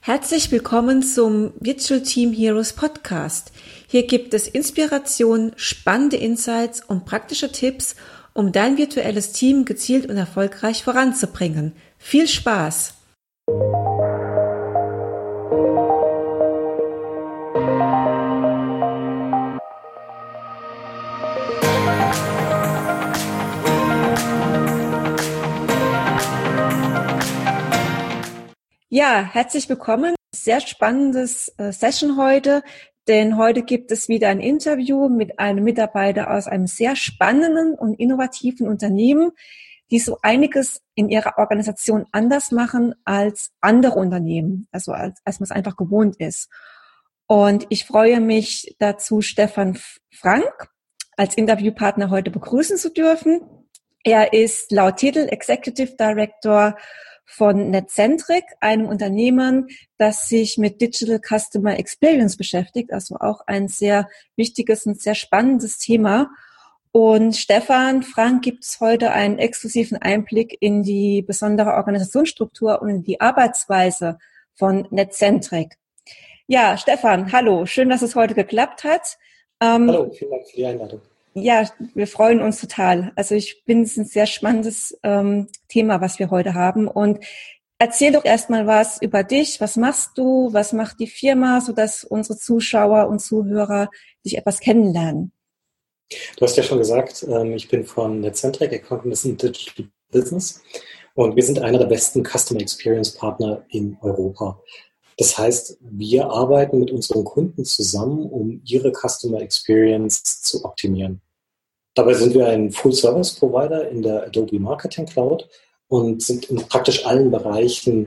Herzlich willkommen zum Virtual Team Heroes Podcast. Hier gibt es Inspiration, spannende Insights und praktische Tipps, um dein virtuelles Team gezielt und erfolgreich voranzubringen. Viel Spaß! Ja, herzlich willkommen. Sehr spannendes Session heute, denn heute gibt es wieder ein Interview mit einem Mitarbeiter aus einem sehr spannenden und innovativen Unternehmen, die so einiges in ihrer Organisation anders machen als andere Unternehmen, also als man es einfach gewohnt ist. Und ich freue mich dazu, Stefan Frank als Interviewpartner heute begrüßen zu dürfen. Er ist laut Titel Executive Director von Netcentric, einem Unternehmen, das sich mit Digital Customer Experience beschäftigt, also auch ein sehr wichtiges und sehr spannendes Thema. Und Stefan Frank gibt es heute einen exklusiven Einblick in die besondere Organisationsstruktur und in die Arbeitsweise von Netcentric. Ja, Stefan, hallo, schön, dass es heute geklappt hat. Hallo, vielen Dank für die Einladung. Ja, wir freuen uns total. Also ich finde es ein sehr spannendes Thema, was wir heute haben. Und erzähl doch erstmal was über dich. Was machst du? Was macht die Firma, sodass unsere Zuschauer und Zuhörer dich etwas kennenlernen? Du hast ja schon gesagt, ich bin von Netcentric, Accountants in Digital Business. Und wir sind einer der besten Customer Experience Partner in Europa. Das heißt, wir arbeiten mit unseren Kunden zusammen, um ihre Customer Experience zu optimieren. Dabei sind wir ein Full-Service-Provider in der Adobe Marketing Cloud und sind in praktisch allen Bereichen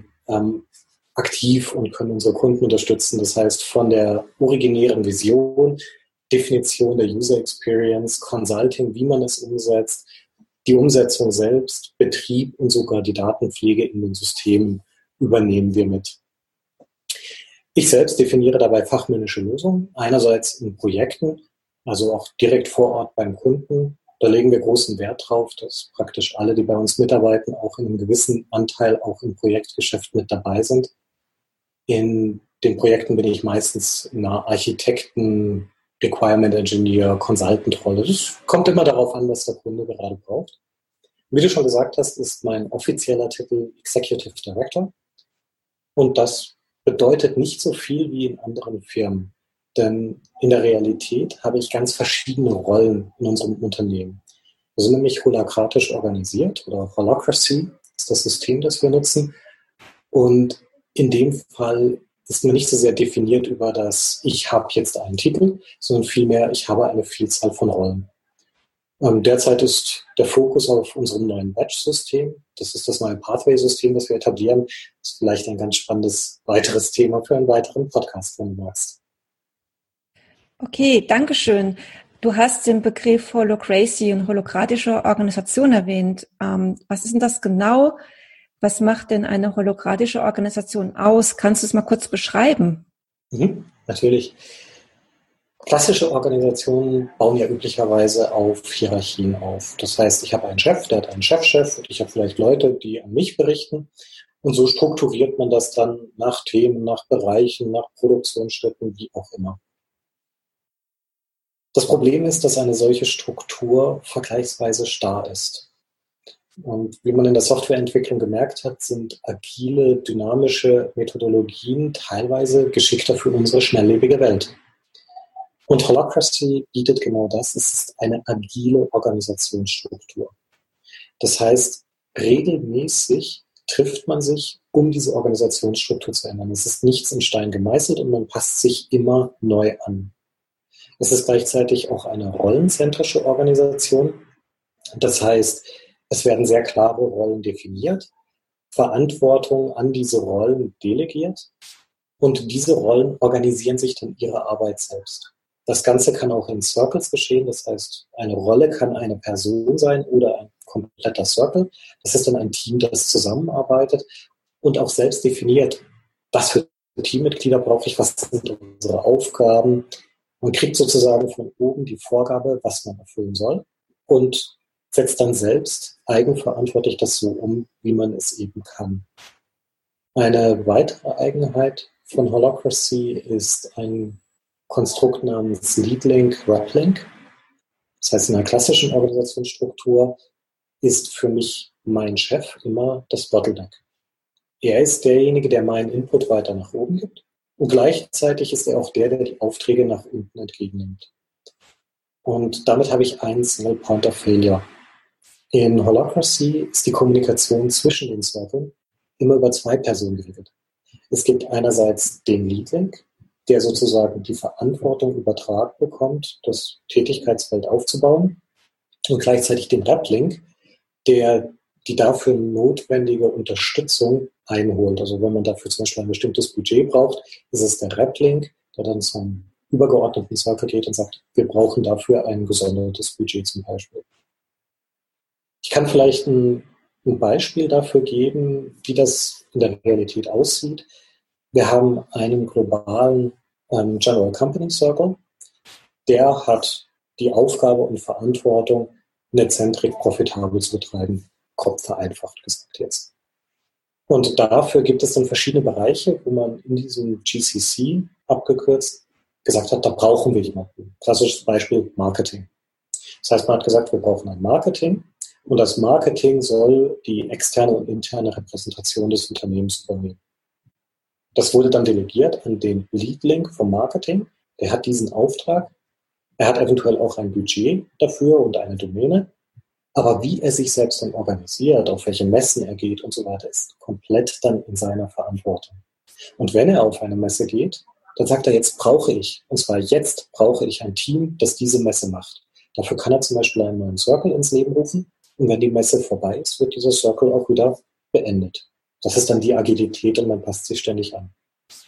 aktiv und können unsere Kunden unterstützen. Das heißt, von der originären Vision, Definition der User Experience, Consulting, wie man es umsetzt, die Umsetzung selbst, Betrieb und sogar die Datenpflege in den Systemen übernehmen wir mit. Ich selbst definiere dabei fachmännische Lösungen, einerseits in Projekten, also auch direkt vor Ort beim Kunden. Da legen wir großen Wert drauf, dass praktisch alle, die bei uns mitarbeiten, auch in einem gewissen Anteil auch im Projektgeschäft mit dabei sind. In den Projekten bin ich meistens in einer Architekten, Requirement Engineer, Consultant-Rolle. Das kommt immer darauf an, was der Kunde gerade braucht. Wie du schon gesagt hast, ist mein offizieller Titel Executive Director. Und das bedeutet nicht so viel wie in anderen Firmen. Denn in der Realität habe ich ganz verschiedene Rollen in unserem Unternehmen. Wir sind nämlich holokratisch organisiert, oder Holacracy ist das System, das wir nutzen. Und in dem Fall ist mir nicht so sehr definiert über das, ich habe jetzt einen Titel, sondern vielmehr, ich habe eine Vielzahl von Rollen. Derzeit ist der Fokus auf unserem neuen Badge-System. Das ist das neue Pathway-System, das wir etablieren. Das ist vielleicht ein ganz spannendes weiteres Thema für einen weiteren Podcast, wenn du magst. Okay, danke schön. Du hast den Begriff Holacracy und holokratische Organisation erwähnt. Was ist denn das genau? Was macht denn eine holokratische Organisation aus? Kannst du es mal kurz beschreiben? Natürlich. Klassische Organisationen bauen ja üblicherweise auf Hierarchien auf. Das heißt, ich habe einen Chef, der hat einen Chefchef und ich habe vielleicht Leute, die an mich berichten. Und so strukturiert man das dann nach Themen, nach Bereichen, nach Produktionsstätten, wie auch immer. Das Problem ist, dass eine solche Struktur vergleichsweise starr ist. Und wie man in der Softwareentwicklung gemerkt hat, sind agile, dynamische Methodologien teilweise geschickter für unsere schnelllebige Welt. Und Holacracy bietet genau das. Es ist eine agile Organisationsstruktur. Das heißt, regelmäßig trifft man sich, um diese Organisationsstruktur zu ändern. Es ist nichts in Stein gemeißelt und man passt sich immer neu an. Es ist gleichzeitig auch eine rollenzentrische Organisation. Das heißt, es werden sehr klare Rollen definiert, Verantwortung an diese Rollen delegiert und diese Rollen organisieren sich dann ihre Arbeit selbst. Das Ganze kann auch in Circles geschehen, das heißt, eine Rolle kann eine Person sein oder ein kompletter Circle. Das ist dann ein Team, das zusammenarbeitet und auch selbst definiert, was für Teammitglieder brauche ich, was sind unsere Aufgaben. Man kriegt sozusagen von oben die Vorgabe, was man erfüllen soll und setzt dann selbst eigenverantwortlich das so um, wie man es eben kann. Eine weitere Eigenheit von Holacracy ist ein Konstrukt namens Lead-Link, Rep-Link. Das heißt, in einer klassischen Organisationsstruktur ist für mich mein Chef immer das Bottleneck. Er ist derjenige, der meinen Input weiter nach oben gibt und gleichzeitig ist er auch der die Aufträge nach unten entgegennimmt. Und damit habe ich einen Single Point of Failure. In Holacracy ist die Kommunikation zwischen den Servern immer über 2 Personen geregelt. Es gibt einerseits den Lead-Link, der sozusagen die Verantwortung übertragen bekommt, das Tätigkeitsfeld aufzubauen, und gleichzeitig den Rep-Link, der die dafür notwendige Unterstützung einholt. Also wenn man dafür zum Beispiel ein bestimmtes Budget braucht, ist es der Rep-Link, der dann zum übergeordneten Circle geht und sagt, wir brauchen dafür ein gesondertes Budget zum Beispiel. Ich kann vielleicht ein Beispiel dafür geben, wie das in der Realität aussieht. Wir haben einen globalen General Company Circle, der hat die Aufgabe und Verantwortung, Netcentric profitabel zu betreiben, grob vereinfacht gesagt jetzt. Und dafür gibt es dann verschiedene Bereiche, wo man in diesem GCC abgekürzt gesagt hat, da brauchen wir jemanden. Klassisches Beispiel Marketing. Das heißt, man hat gesagt, wir brauchen ein Marketing und das Marketing soll die externe und interne Repräsentation des Unternehmens übernehmen. Das wurde dann delegiert an den Lead-Link vom Marketing. Der hat diesen Auftrag. Er hat eventuell auch ein Budget dafür und eine Domäne. Aber wie er sich selbst dann organisiert, auf welche Messen er geht und so weiter, ist komplett dann in seiner Verantwortung. Und wenn er auf eine Messe geht, dann sagt er, jetzt brauche ich, und zwar jetzt brauche ich ein Team, das diese Messe macht. Dafür kann er zum Beispiel einen neuen Circle ins Leben rufen. Und wenn die Messe vorbei ist, wird dieser Circle auch wieder beendet. Das ist dann die Agilität und man passt sich ständig an.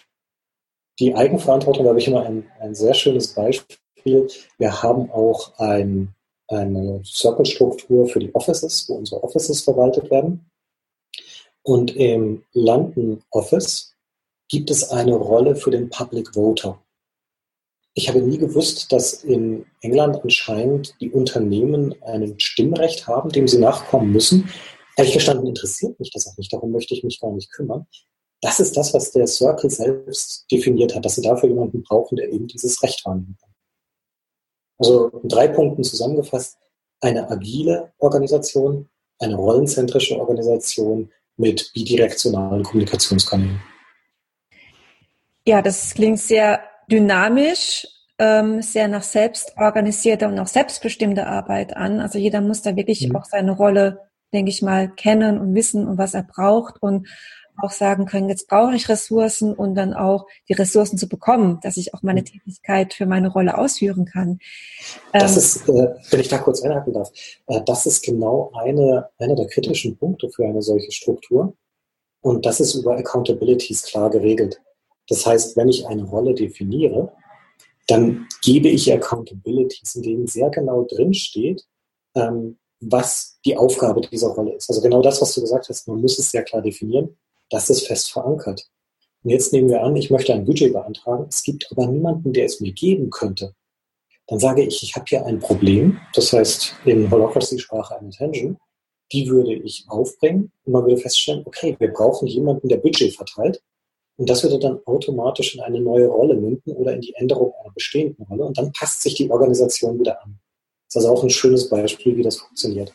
Die Eigenverantwortung, da habe ich immer ein sehr schönes Beispiel. Wir haben auch eine Circle-Struktur für die Offices, wo unsere Offices verwaltet werden. Und im London Office gibt es eine Rolle für den Public Voter. Ich habe nie gewusst, dass in England anscheinend die Unternehmen ein Stimmrecht haben, dem sie nachkommen müssen. Ehrlich gestanden interessiert mich das auch nicht, darum möchte ich mich gar nicht kümmern. Das ist das, was der Circle selbst definiert hat, dass sie dafür jemanden brauchen, der eben dieses Recht wahrnehmen kann. Also in 3 Punkten zusammengefasst, eine agile Organisation, eine rollenzentrische Organisation mit bidirektionalen Kommunikationskanälen. Ja, das klingt sehr dynamisch, sehr nach selbstorganisierter und auch selbstbestimmter Arbeit an. Also jeder muss da wirklich auch seine Rolle, denke ich mal, kennen und wissen und was er braucht und auch sagen können, jetzt brauche ich Ressourcen und dann auch die Ressourcen zu bekommen, dass ich auch meine Tätigkeit für meine Rolle ausführen kann. Das ist, wenn ich da kurz einhaken darf, das ist genau einer der kritischen Punkte für eine solche Struktur. Und das ist über Accountabilities klar geregelt. Das heißt, wenn ich eine Rolle definiere, dann gebe ich Accountabilities, in denen sehr genau drin steht, was die Aufgabe dieser Rolle ist. Also genau das, was du gesagt hast, man muss es sehr klar definieren. Das ist fest verankert. Und jetzt nehmen wir an, ich möchte ein Budget beantragen. Es gibt aber niemanden, der es mir geben könnte. Dann sage ich habe hier ein Problem. Das heißt, in Holacracy-Sprache eine Attention. Die würde ich aufbringen und man würde feststellen, okay, wir brauchen jemanden, der Budget verteilt. Und das würde dann automatisch in eine neue Rolle münden oder in die Änderung einer bestehenden Rolle. Und dann passt sich die Organisation wieder an. Das ist also auch ein schönes Beispiel, wie das funktioniert.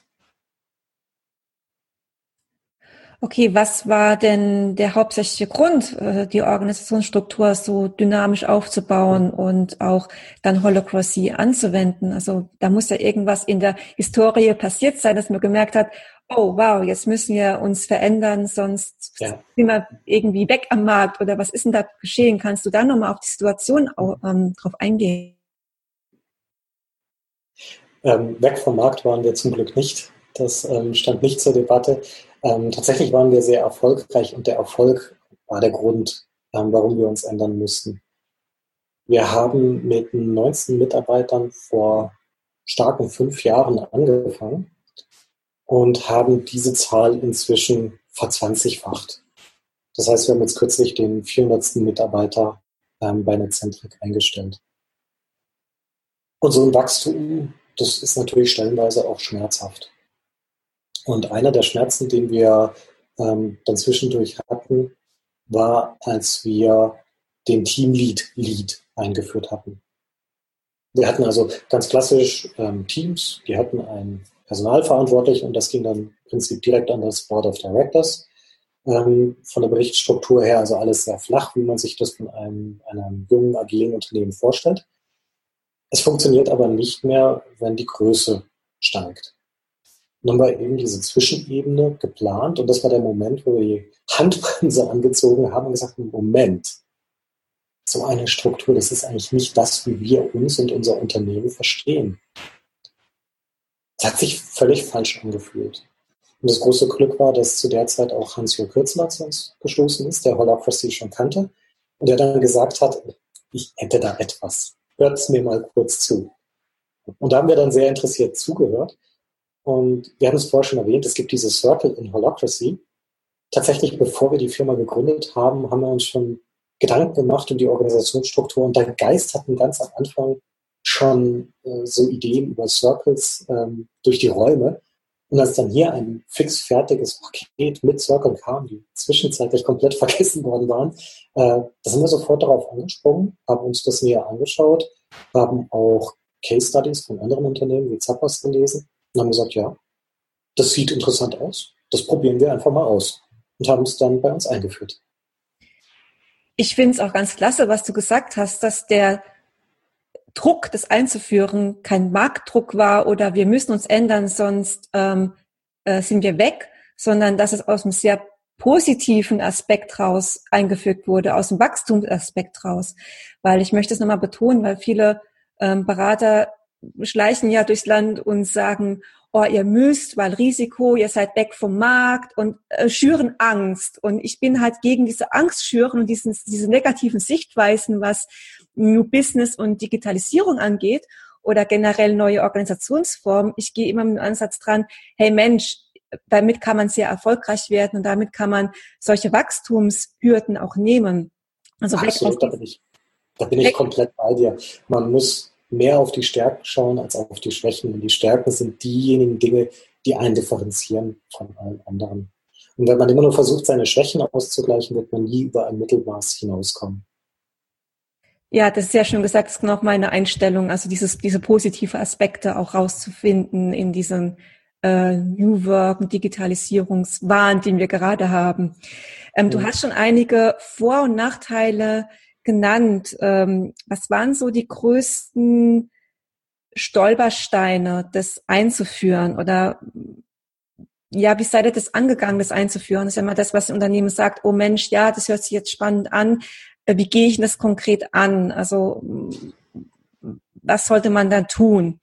Okay, was war denn der hauptsächliche Grund, die Organisationsstruktur so dynamisch aufzubauen und auch dann Holacracy anzuwenden? Also da muss ja irgendwas in der Historie passiert sein, dass man gemerkt hat, oh wow, jetzt müssen wir uns verändern, sonst sind wir irgendwie weg am Markt. Oder was ist denn da geschehen? Kannst du da nochmal auf die Situation drauf eingehen? Weg vom Markt waren wir zum Glück nicht. Das stand nicht zur Debatte. Tatsächlich waren wir sehr erfolgreich und der Erfolg war der Grund, warum wir uns ändern mussten. Wir haben mit 19 Mitarbeitern vor starken 5 Jahren angefangen und haben diese Zahl inzwischen verzwanzigfacht. Das heißt, wir haben jetzt kürzlich den 400. Mitarbeiter bei Netcentric eingestellt. Und so ein Wachstum, das ist natürlich stellenweise auch schmerzhaft. Und einer der Schmerzen, den wir dann zwischendurch hatten, war, als wir den Teamlead eingeführt hatten. Wir hatten also ganz klassisch Teams, die hatten einen Personalverantwortlichen und das ging dann im Prinzip direkt an das Board of Directors. Von der Berichtsstruktur her also alles sehr flach, wie man sich das von einem jungen, agilen Unternehmen vorstellt. Es funktioniert aber nicht mehr, wenn die Größe steigt. Dann haben wir eben diese Zwischenebene geplant und das war der Moment, wo wir die Handbremse angezogen haben und gesagt haben, Moment, so eine Struktur, das ist eigentlich nicht das, wie wir uns und unser Unternehmen verstehen. Das hat sich völlig falsch angefühlt. Und das große Glück war, dass zu der Zeit auch Hans-Jürgen Kürzeler zu uns gestoßen ist, der Holacracy schon kannte und der dann gesagt hat, ich hätte da etwas. Hört es mir mal kurz zu. Und da haben wir dann sehr interessiert zugehört. Und wir haben es vorher schon erwähnt, es gibt diese Circle in Holacracy. Tatsächlich, bevor wir die Firma gegründet haben, haben wir uns schon Gedanken gemacht um die Organisationsstruktur. Und der Geist hatten ganz am Anfang schon so Ideen über Circles durch die Räume. Und als dann hier ein fixfertiges Paket mit Circle kam, die zwischenzeitlich komplett vergessen worden waren, da sind wir sofort darauf angesprungen, haben uns das näher angeschaut, haben auch Case Studies von anderen Unternehmen wie Zappos gelesen und haben gesagt, ja, das sieht interessant aus, das probieren wir einfach mal aus und haben es dann bei uns eingeführt. Ich finde es auch ganz klasse, was du gesagt hast, dass der Druck, das einzuführen, kein Marktdruck war oder wir müssen uns ändern, sonst sind wir weg, sondern dass es aus einem sehr positiven Aspekt raus eingeführt wurde, aus dem Wachstumsaspekt raus. Weil ich möchte es nochmal betonen, weil viele Berater schleichen ja durchs Land und sagen, oh, ihr müsst, weil Risiko, ihr seid weg vom Markt und schüren Angst. Und ich bin halt gegen diese Angst schüren und diese negativen Sichtweisen, was New Business und Digitalisierung angeht oder generell neue Organisationsformen. Ich gehe immer mit dem Ansatz dran, hey Mensch, damit kann man sehr erfolgreich werden und damit kann man solche Wachstumshürden auch nehmen. Also absolut, da bin ich komplett bei dir. Man muss mehr auf die Stärken schauen als auf die Schwächen. Und die Stärken sind diejenigen Dinge, die einen differenzieren von allen anderen. Und wenn man immer nur versucht, seine Schwächen auszugleichen, wird man nie über ein Mittelmaß hinauskommen. Ja, das ist sehr schön gesagt, das ist noch meine Einstellung, also diese positive Aspekte auch rauszufinden in diesem New Work und Digitalisierungswahn, den wir gerade haben. Du hast schon einige Vor- und Nachteile genannt. Was waren so die größten Stolpersteine, das einzuführen? Oder ja, wie seid ihr das angegangen, das einzuführen? Das ist ja immer das, was das Unternehmen sagt, oh Mensch, ja, das hört sich jetzt spannend an. Wie gehe ich das konkret an? Also was sollte man da tun?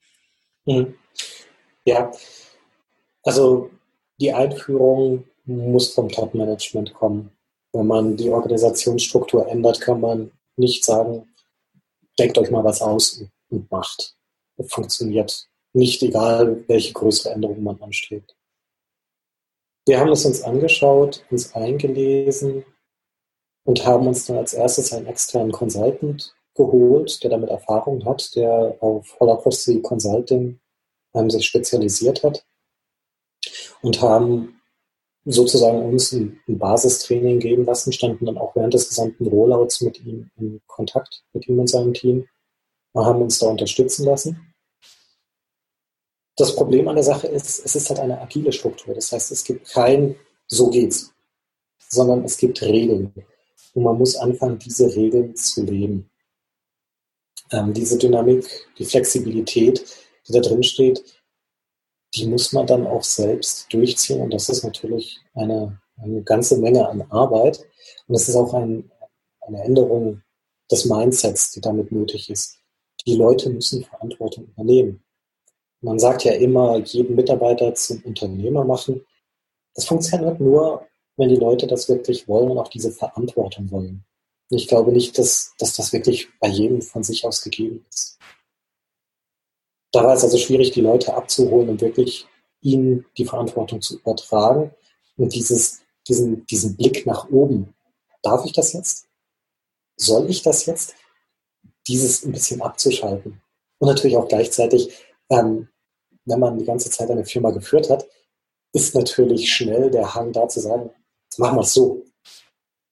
Ja, also die Einführung muss vom Top-Management kommen. Wenn man die Organisationsstruktur ändert, kann man nicht sagen, denkt euch mal was aus und macht. Das funktioniert nicht, egal welche größere Änderung man anstrebt. Wir haben es uns angeschaut, uns eingelesen und haben uns dann als erstes einen externen Consultant geholt, der damit Erfahrung hat, der auf Holacracy Consulting sich spezialisiert hat und haben sozusagen uns ein Basistraining geben lassen, standen dann auch während des gesamten Rollouts mit ihm in Kontakt, mit ihm und seinem Team, und haben uns da unterstützen lassen. Das Problem an der Sache ist, es ist halt eine agile Struktur. Das heißt, es gibt kein so geht's, sondern es gibt Regeln. Und man muss anfangen, diese Regeln zu leben. Diese Dynamik, die Flexibilität, die da drin steht, die muss man dann auch selbst durchziehen. Und das ist natürlich eine ganze Menge an Arbeit. Und das ist auch eine Änderung des Mindsets, die damit nötig ist. Die Leute müssen Verantwortung übernehmen. Man sagt ja immer, jeden Mitarbeiter zum Unternehmer machen. Das funktioniert nur, wenn die Leute das wirklich wollen und auch diese Verantwortung wollen. Und ich glaube nicht, dass das wirklich bei jedem von sich aus gegeben ist. Da war es also schwierig, die Leute abzuholen und wirklich ihnen die Verantwortung zu übertragen. Und diesen Blick nach oben. Darf ich das jetzt? Soll ich das jetzt? Dieses ein bisschen abzuschalten. Und natürlich auch gleichzeitig, wenn man die ganze Zeit eine Firma geführt hat, ist natürlich schnell der Hang da zu sagen, jetzt machen wir es so.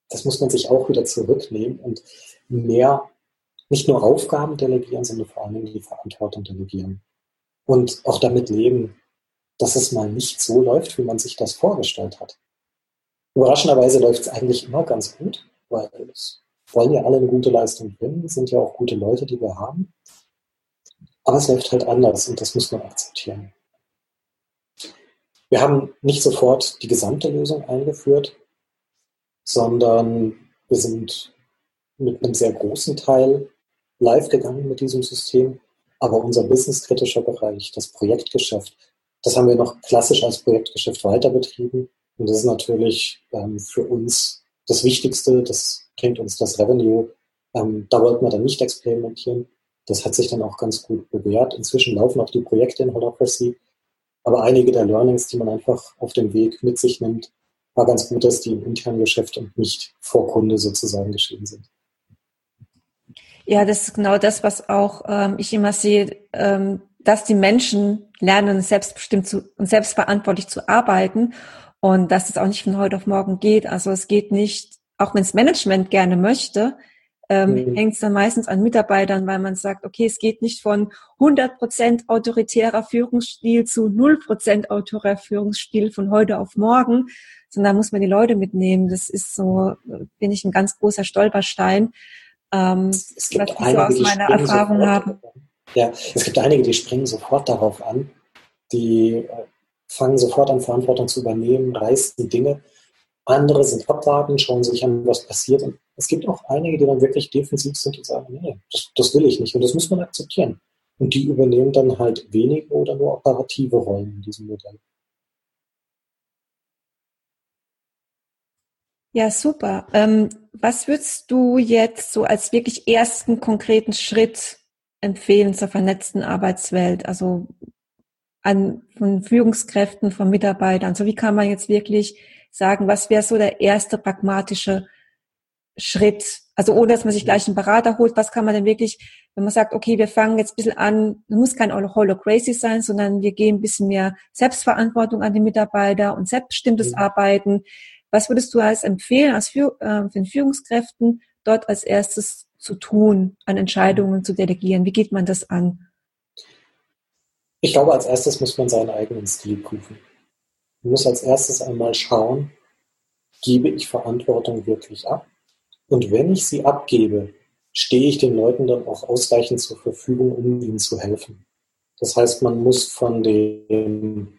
das muss man sich auch wieder zurücknehmen und mehr, nicht nur Aufgaben delegieren, sondern vor allem die Verantwortung delegieren. Und auch damit leben, dass es mal nicht so läuft, wie man sich das vorgestellt hat. Überraschenderweise läuft es eigentlich immer ganz gut, weil es wollen ja alle eine gute Leistung bringen, sind ja auch gute Leute, die wir haben. Aber es läuft halt anders und das muss man akzeptieren. Wir haben nicht sofort die gesamte Lösung eingeführt, sondern wir sind mit einem sehr großen Teil live gegangen mit diesem System. Aber unser businesskritischer Bereich, das Projektgeschäft, das haben wir noch klassisch als Projektgeschäft weiter betrieben. Und das ist natürlich für uns das Wichtigste, das bringt uns das Revenue. Da wollten wir dann nicht experimentieren. Das hat sich dann auch ganz gut bewährt. Inzwischen laufen auch die Projekte in Holacracy. Aber einige der Learnings, die man einfach auf dem Weg mit sich nimmt, war ganz gut, dass die im internen Geschäft und nicht vor Kunde sozusagen geschehen sind. Ja, das ist genau das, was auch ich immer sehe, dass die Menschen lernen, selbstbestimmt und selbstverantwortlich zu arbeiten und dass es auch nicht von heute auf morgen geht. Also es geht nicht, auch wenn es Management gerne möchte, hängt es dann meistens an Mitarbeitern, weil man sagt, okay, es geht nicht von 100% autoritärer Führungsstil zu 0% autoritärer Führungsstil von heute auf morgen, sondern da muss man die Leute mitnehmen. Das ist so, bin ich ein ganz großer Stolperstein, es gibt was ich so aus meiner Erfahrung habe. Ja, es gibt einige, die springen sofort darauf an, die fangen sofort an, Verantwortung zu übernehmen, reißen Dinge. Andere sind abwarten, schauen sich an, was passiert. Und es gibt auch einige, die dann wirklich defensiv sind und sagen, nee, das will ich nicht. Und das muss man akzeptieren. Und die übernehmen dann halt wenige oder nur operative Rollen in diesem Modell. Ja, super. Was würdest du jetzt so als wirklich ersten konkreten Schritt empfehlen zur vernetzten Arbeitswelt? Also von Führungskräften, von Mitarbeitern. Also wie kann man jetzt wirklich sagen, was wäre so der erste pragmatische Schritt? Also ohne, dass man sich gleich einen Berater holt, was kann man denn wirklich, wenn man sagt, okay, wir fangen jetzt ein bisschen an, es muss kein Holacracy sein, sondern wir geben ein bisschen mehr Selbstverantwortung an die Mitarbeiter und selbstbestimmtes Arbeiten. Was würdest du als empfehlen, für den Führungskräften, dort als erstes zu tun, an Entscheidungen zu delegieren? Wie geht man das an? Ich glaube, als erstes muss man seinen eigenen Stil prüfen. Man muss als erstes einmal schauen, gebe ich Verantwortung wirklich ab? Und wenn ich sie abgebe, stehe ich den Leuten dann auch ausreichend zur Verfügung, um ihnen zu helfen. Das heißt, man muss von dem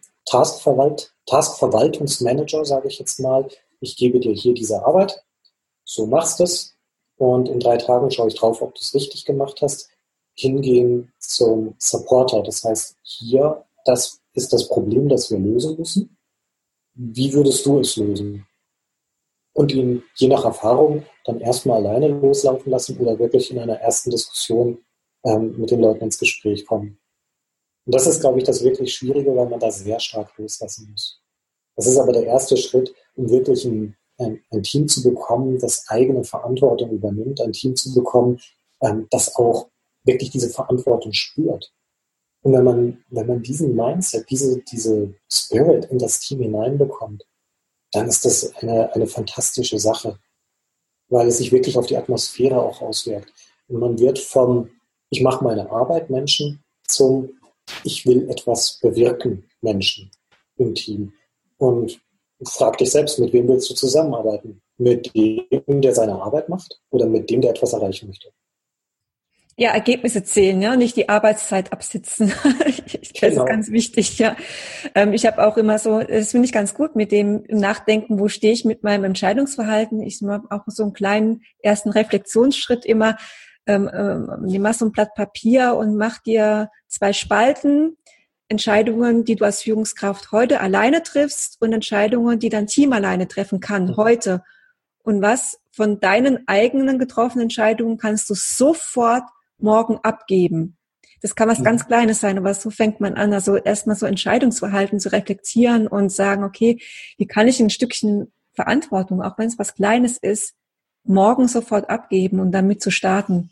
Taskverwaltungsmanager, sage ich jetzt mal, ich gebe dir hier diese Arbeit, so machst du es und in 3 Tagen schaue ich drauf, ob du es richtig gemacht hast, hingehen zum Supporter. Das heißt, hier, das ist das Problem, das wir lösen müssen. Wie würdest du es lösen? Und ihn je nach Erfahrung dann erstmal alleine loslaufen lassen oder wirklich in einer ersten Diskussion mit den Leuten ins Gespräch kommen. Und das ist, glaube ich, das wirklich Schwierige, weil man da sehr stark loslassen muss. Das ist aber der erste Schritt, um wirklich ein Team zu bekommen, das eigene Verantwortung übernimmt, ein Team zu bekommen, das auch wirklich diese Verantwortung spürt. Und wenn man diesen Mindset, diese Spirit in das Team hineinbekommt, dann ist das eine fantastische Sache, weil es sich wirklich auf die Atmosphäre auch auswirkt. Und man wird vom ich mache meine Arbeit Menschen zum ich will etwas bewirken Menschen im Team. Und frag dich selbst, mit wem willst du zusammenarbeiten? Mit dem, der seine Arbeit macht oder mit dem, der etwas erreichen möchte? Ja, Ergebnisse zählen, ja, nicht die Arbeitszeit absitzen. Das ist ganz wichtig, ja. Ich habe auch immer so, das finde ich ganz gut mit dem Nachdenken, wo stehe ich mit meinem Entscheidungsverhalten. Ich mache auch so einen kleinen ersten Reflexionsschritt immer. Nimm mal so ein Blatt Papier und mach dir 2 Spalten. Entscheidungen, die du als Führungskraft heute alleine triffst und Entscheidungen, die dein Team alleine treffen kann, heute. Und was von deinen eigenen getroffenen Entscheidungen kannst du sofort morgen abgeben. Das kann was ganz Kleines sein, aber so fängt man an, also erstmal so Entscheidungsverhalten zu reflektieren und sagen, okay, wie kann ich ein Stückchen Verantwortung, auch wenn es was Kleines ist, morgen sofort abgeben und damit zu starten.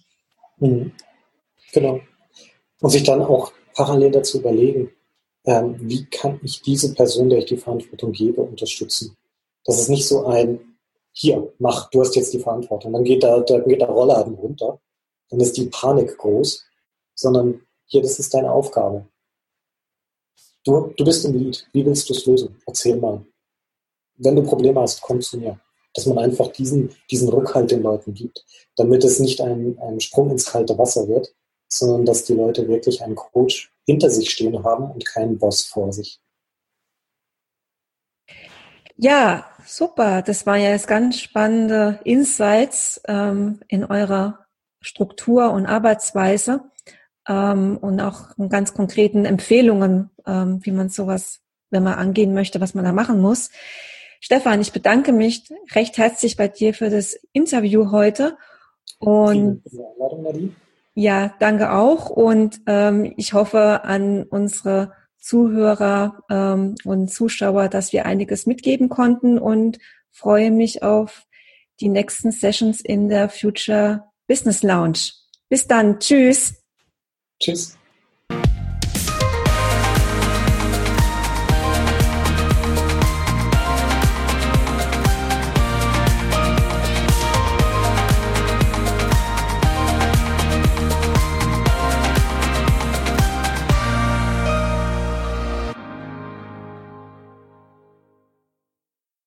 Genau. Und sich dann auch parallel dazu überlegen, wie kann ich diese Person, der ich die Verantwortung gebe, unterstützen. Das ist nicht so hier, mach, du hast jetzt die Verantwortung. Dann geht der Rollladen runter, dann ist die Panik groß, sondern hier, das ist deine Aufgabe. Du bist im Lead, wie willst du es lösen? Erzähl mal. Wenn du Probleme hast, komm zu mir. Dass man einfach diesen Rückhalt den Leuten gibt, damit es nicht ein Sprung ins kalte Wasser wird, sondern dass die Leute wirklich einen Coach hinter sich stehen haben und keinen Boss vor sich. Ja, super. Das waren ja jetzt ganz spannende Insights in eurer Struktur und Arbeitsweise und auch in ganz konkreten Empfehlungen, wie man sowas, wenn man angehen möchte, was man da machen muss. Stefan, ich bedanke mich recht herzlich bei dir für das Interview heute. Und Vielen Dank für die Einladung, Nadine. ja, danke auch. Und ich hoffe an unsere Zuhörer und Zuschauer, dass wir einiges mitgeben konnten und freue mich auf die nächsten Sessions in der Future Business Lounge. Bis dann. Tschüss. Tschüss.